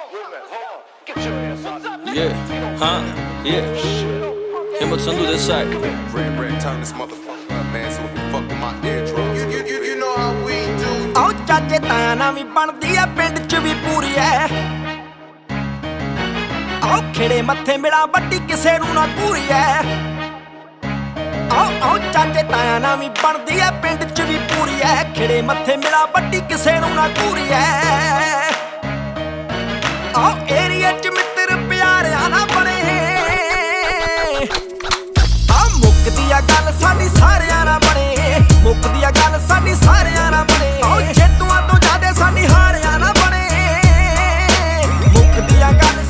Yeah, huh? Yeah. Himmet Sandu this side. Red, turn this motherfucker up, man, so we can fuck with my eardrums. You know how we do. ਆਓ ਚਾਚੇ ਤਾਇਆ ਨਾਲ ਵੀ ਬਣਦੀ ਐ ਪਿੰਡ ਚ ਵੀ ਪੂਰੀ ਐ ਆਓ ਖੇੜੇ ਮੱਥੇ ਮਿਲਾ ਵੱਡੀ ਕਿਸੇ ਨੂੰ ਨਾ ਪੂਰੀ ਐ ਆਓ ਚਾਚੇ ਤਾਇਆ ਨਾਲ ਵੀ ਬਣਦੀ ਐ ਪਿੰਡ ਚ ਵੀ ਪੂਰੀ ਐ ਖੇੜੇ ਮੱਥੇ ਮਿਲਾ ਵੱਡੀ ਕਿਸੇ ਨੂੰ ਨਾ ਪੂਰੀ ਐ ਆਓ ਏਰੀਆ ਚ ਮਿੱਤਰ ਪਿਆਰਿਆਂ ਨਾ ਬਣੇ ਆ ਮੁੱਕਦੀ ਆ ਗੱਲ ਸਾਡੀ ਸਾਰਿਆਂ ਨਾਲ ਬਣੇ ਮੁੱਕਦੀ ਆ ਗੱਲ ਸਾਡੀ ਸਾਰਿਆਂ ਨਾਲ ਬਣੇ ਆਓ ਜੇਤੂਆਂ ਤੋਂ ਜ਼ਿਆਦੇ ਸਾਡੀ ਹਾਰਿਆਂ ਨਾਲ ਬਣੇ ਮੁੱਕਦੀ ਆ ਗੱਲ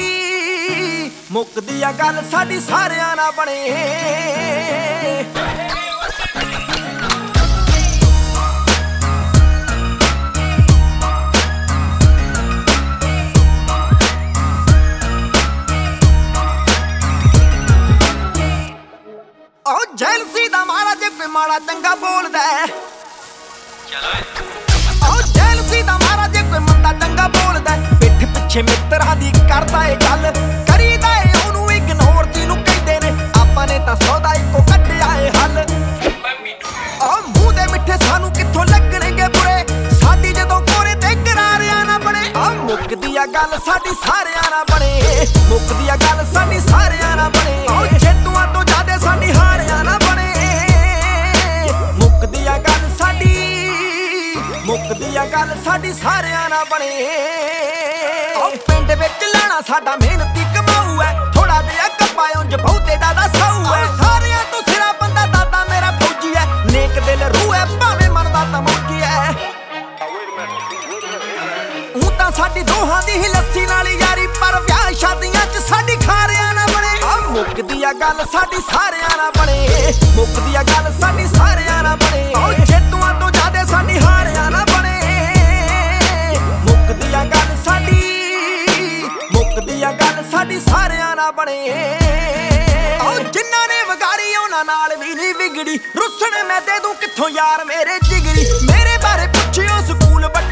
ਸਾਡੀ ਸਾਰਿਆਂ ਨਾਲ ਬਣੇ ਜੈਲਸੀ ਦਾ ਮਾਰਾ ਜੇ ਕੋਈ ਮਾੜਾ ਚੰਗਾ ਬੋਲਦਾ ਜੈਲਸੀ ਦਾ ਮਾਰਾ ਜੇ ਕੋਈ ਮੰਦਾ ਚੰਗਾ ਬੋਲਦਾ ਪਿੱਠ ਪਿੱਛੇ ਮਿੱਤਰਾਂ ਦੀ ਕਰਦਾ ਏ ਗੱਲ ਕਰੀਦਾ ਏ ਉਹਨੂੰ ਇਗਨੋਰ ਜਿਹਨੂੰ ਕਹਿੰਦੇ ਨੇ ਆਪਾਂ ਨੇ ਤਾਂ ਸੌਦਾ ਇੱਕੋ ਕੱਢਿਆ ਏ ਹੱਲ ਮੂੰਹ ਦੇ ਮਿੱਠੇ ਸਾਨੂੰ ਕਿੱਥੋਂ ਲੱਗਣਗੇ ਬੁਰੇ ਸਾਡੀ ਜਦੋਂ ਕੋਰੇ ਤੇ ਕਰਾਰਿਆਂ ਨਾ ਬਣੇ ਮੁੱਕਦੀ ਆ ਗੱਲ ਸਾਡੀ ਸਾਰਿਆਂ ਨਾਲ ਬਣੇ ਮੁੱਕਦੀ ਆ ਗੱਲ ਸਾਡੀ ਸਾਰਿਆਂ ਨਾਲ ਬਣੇ ਜੇਤੂਆਂ ਤੋਂ ਜ਼ਿਆਦੇ ਸਾਡੀ ਹਾਰਿਆਂ ਨਾਲ ਬਣੇ ਮੁੱਕਦੀ ਆ ਗੱਲ ਸਾਡੀ ਸਾਰਿਆਂ ਨਾਲ ਬਣੇ ਪਿੰਡ ਵਿੱਚ ਲਾਣਾ ਸਾਡਾ ਮਿਹਨਤੀ ਕਮਾਊ ਐ ਥੋੜਾ ਜਿਹਾ ਕੱਪਾ ਉਂਝ ਬਹੁਤੇ ਦਾ ਸਾਊ ਐ ਸਾਰਿਆਂ ਤੋਂ ਸਿਰਾ ਬੰਦਾ ਦਾਦਾ ਮੇਰਾ ਫੌਜੀ ਐ ਨੇਕ ਦਿਲ ਰੂਹ ਐ ਭਾਵੇਂ ਮਰਦਾ ਤਾਂ ਮੌਜੀ ਐ ਉਹ ਤਾਂ ਸਾਡੀ ਦੋਹਾਂ ਦੀ ਹੀ ਲੱਸੀ ਨਾਲ ਯਾਰੀ ਪਰ ਵਿਆਹ ਸ਼ਾਦੀਆਂ ਚ ਸਾਡੀ ਖਾਰਿਆਂ ਨਾਲ ਬਣੇ ਮੁੱਕਦੀ ਆ ਗੱਲ ਸਾਡੀ ਸਾਰਿਆਂ ਨਾਲ ਬਣੇ ਮੁੱਕਦੀ ਆ ਗੱਲ ਸਾਡੀ ਸਾਰਿਆਂ ਨਾਲ ਬਣੇ ਜੇਤੂਆਂ ਤੋਂ ਜ਼ਿਆਦੇ ਸਾਡੀ ਹਾਰਿਆਂ ਨਾਲ ਬਣੇ ਮੁੱਕਦੀ ਆ ਗੱਲ ਸਾਡੀ ਸਾਰਿਆਂ ਨਾਲ ਬਣੇ ਜਿਨ੍ਹਾਂ ਨੇ ਵਿਗਾੜੀ ਉਹਨਾਂ ਨਾਲ ਵੀ ਨਹੀਂ ਵਿਗੜੀ ਰੁੱਸਣ ਮੈਂ ਦੇ ਦੂੰ ਕਿੱਥੋਂ ਯਾਰ ਮੇਰੇ ਜਿਗਰੀ ਮੇਰੇ ਬਾਰੇ ਪੁੱਛਿਓ ਸਕੂਲ